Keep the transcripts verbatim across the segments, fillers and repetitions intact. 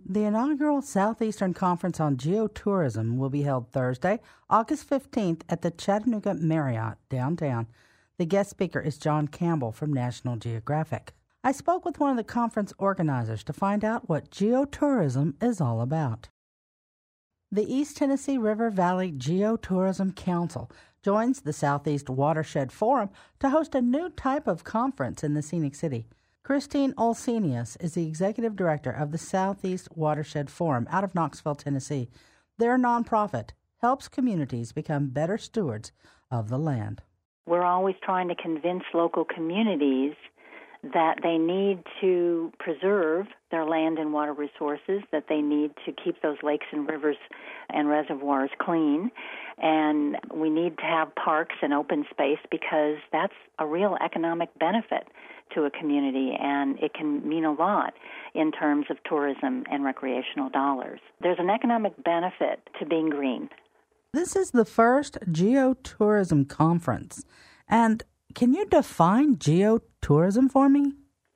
The inaugural Southeastern Conference on Geotourism will be held Thursday, August fifteenth at the Chattanooga Marriott downtown. The guest speaker is John Campbell from National Geographic. I spoke with one of the conference organizers to find out what geotourism is all about. The East Tennessee River Valley Geotourism Council joins the Southeast Watershed Forum to host a new type of conference in the Scenic City. Christine Olsenius is the executive director of the Southeast Watershed Forum out of Knoxville, Tennessee. Their nonprofit helps communities become better stewards of the land. We're always trying to convince local communities that they need to preserve their land and water resources, that they need to keep those lakes and rivers and reservoirs clean, and we need to have parks and open space because that's a real economic benefit to a community, and it can mean a lot in terms of tourism and recreational dollars. There's an economic benefit to being green. This is the first geotourism conference, and can you define geotourism for me?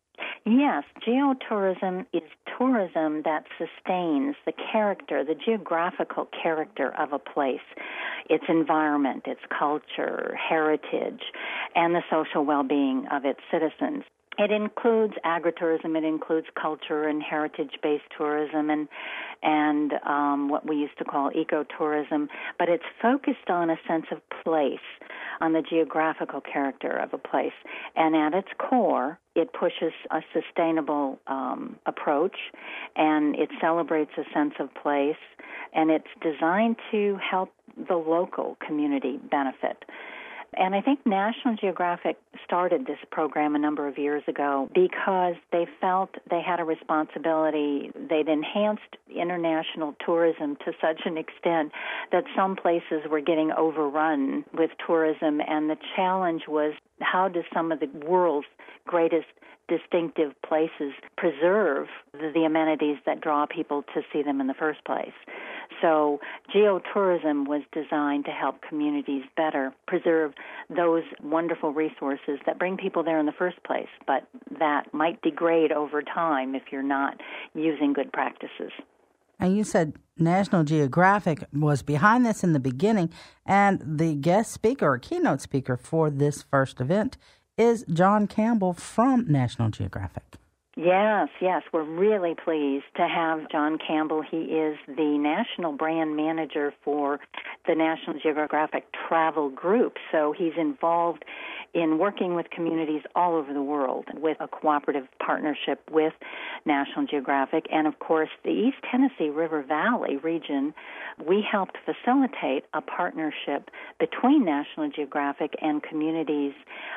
Yes, geotourism is tourism that sustains the character, the geographical character of a place, its environment, its culture, heritage, and the social well-being of its citizens. It includes agritourism, it includes culture and heritage-based tourism and and um, what we used to call ecotourism, but it's focused on a sense of place, on the geographical character of a place. And at its core, it pushes a sustainable um, approach, and it celebrates a sense of place, and it's designed to help the local community benefit. And I think National Geographic started this program a number of years ago because they felt they had a responsibility. They'd enhanced international tourism to such an extent that some places were getting overrun with tourism, and the challenge was, how do some of the world's greatest distinctive places preserve the, the amenities that draw people to see them in the first place? So geotourism was designed to help communities better preserve those wonderful resources that bring people there in the first place, but that might degrade over time if you're not using good practices. And you said National Geographic was behind this in the beginning, and the guest speaker or keynote speaker for this first event is John Campbell from National Geographic. Yes, yes. We're really pleased to have John Campbell. He is the national brand manager for the National Geographic Travel Group, so he's involved in working with communities all over the world with a cooperative partnership with National Geographic. And, of course, the East Tennessee River Valley region, we helped facilitate a partnership between National Geographic and communities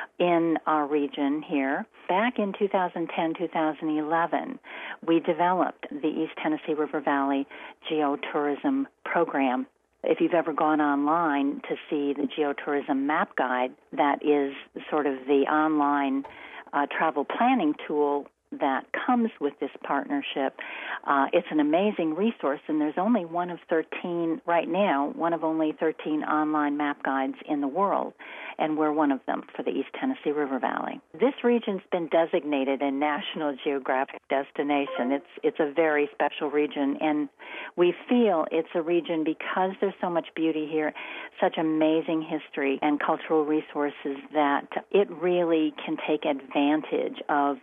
in our region here. Back in two thousand ten, two thousand eleven, we developed the East Tennessee River Valley Geotourism Program. If you've ever gone online to see the Geotourism Map Guide, that is sort of the online uh, travel planning tool that comes with this partnership. Uh, it's an amazing resource, and there's only one of thirteen right now, one of only thirteen online map guides in the world, and we're one of them for the East Tennessee River Valley. This region's been designated a National Geographic destination. It's it's a very special region, and we feel it's a region because there's so much beauty here, such amazing history and cultural resources, that it really can take advantage of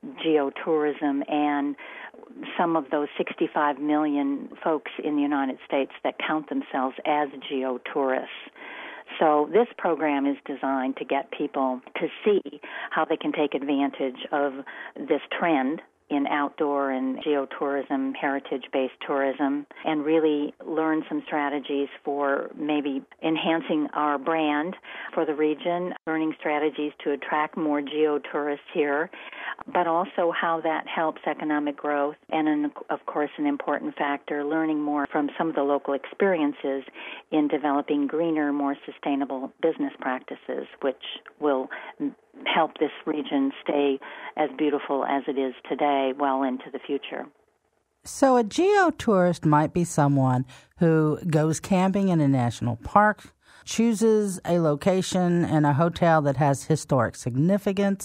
geotourism and some of those sixty-five million folks in the United States that count themselves as geotourists. So this program is designed to get people to see how they can take advantage of this trend in outdoor and geotourism, heritage-based tourism, and really learn some strategies for maybe enhancing our brand for the region, learning strategies to attract more geotourists here, but also how that helps economic growth, and an, of course an important factor, learning more from some of the local experiences in developing greener, more sustainable business practices, which will help this region stay as beautiful as it is today well into the future. So a geotourist might be someone who goes camping in a national park, chooses a location and a hotel that has historic significance,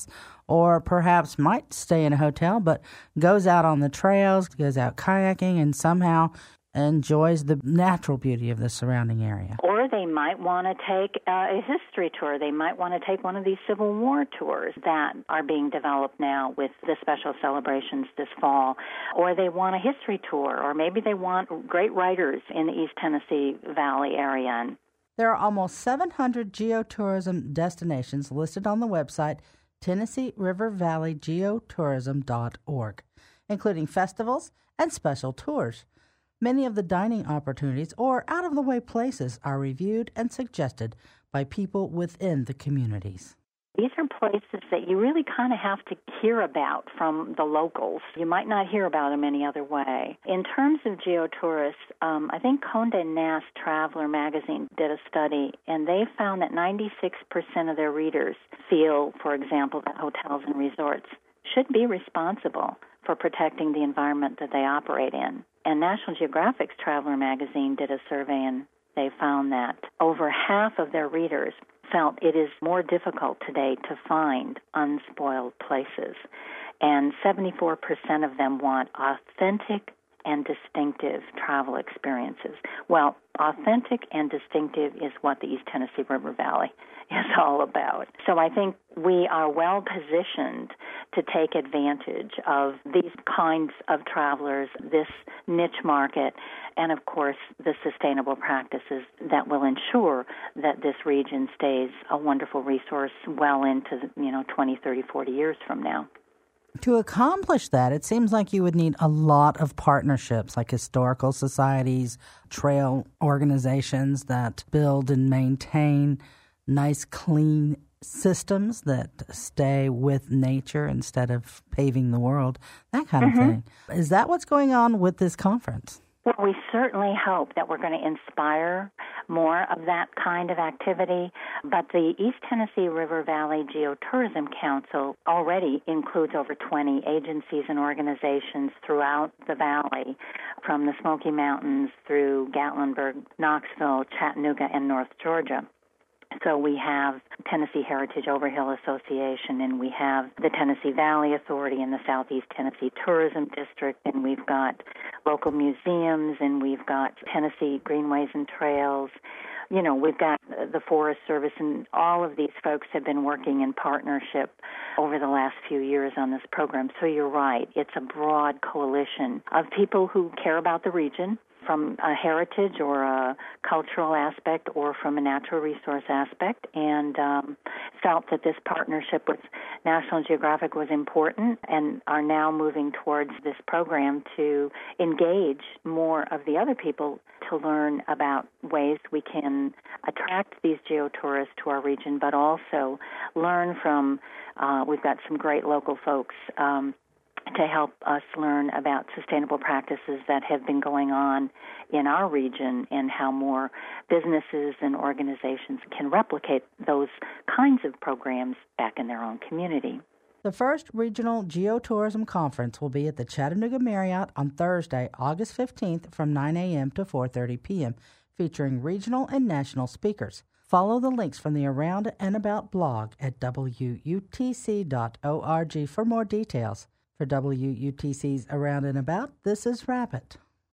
or perhaps might stay in a hotel, but goes out on the trails, goes out kayaking, and somehow enjoys the natural beauty of the surrounding area. Or they might want to take uh, a history tour. They might want to take one of these Civil War tours that are being developed now with the special celebrations this fall. Or they want a history tour, or maybe they want great writers in the East Tennessee Valley area. There are almost seven hundred geotourism destinations listed on the website Tennessee River Valley Geotourism dot org, including festivals and special tours. Many of the dining opportunities or out-of-the-way places are reviewed and suggested by people within the communities. These are places that you really kind of have to hear about from the locals. You might not hear about them any other way. In terms of geotourists, um, I think Condé Nast Traveler magazine did a study, and they found that ninety-six percent of their readers feel, for example, that hotels and resorts should be responsible for protecting the environment that they operate in. And National Geographic's Traveler magazine did a survey, and they found that over half of their readers felt it is more difficult today to find unspoiled places. And seventy-four percent of them want authentic and distinctive travel experiences. Well, authentic and distinctive is what the East Tennessee River Valley is all about. So I think we are well positioned to take advantage of these kinds of travelers, this niche market, and of course the sustainable practices that will ensure that this region stays a wonderful resource well into, you know, twenty, thirty, forty years from now. To accomplish that, it seems like you would need a lot of partnerships, like historical societies, trail organizations that build and maintain nice, clean systems that stay with nature instead of paving the world, that kind mm-hmm. of thing. Is that what's going on with this conference? Well, we certainly hope that we're going to inspire more of that kind of activity, but the East Tennessee River Valley Geotourism Council already includes over twenty agencies and organizations throughout the valley, from the Smoky Mountains through Gatlinburg, Knoxville, Chattanooga, and North Georgia. So we have Tennessee Heritage Overhill Association, and we have the Tennessee Valley Authority and the Southeast Tennessee Tourism District, and we've got local museums, and we've got Tennessee Greenways and Trails. You know, we've got the Forest Service, and all of these folks have been working in partnership over the last few years on this program. So you're right. It's a broad coalition of people who care about the region, from a heritage or a cultural aspect or from a natural resource aspect, and um, felt that this partnership with National Geographic was important and are now moving towards this program to engage more of the other people to learn about ways we can attract these geotourists to our region, but also learn from, uh, we've got some great local folks um, to help us learn about sustainable practices that have been going on in our region and how more businesses and organizations can replicate those kinds of programs back in their own community. The first Regional Geotourism Conference will be at the Chattanooga Marriott on Thursday, August fifteenth from nine a.m. to four thirty p.m., featuring regional and national speakers. Follow the links from the Around and About blog at W U T C dot org for more details. For W U T C's Around and About, this is Rabbit.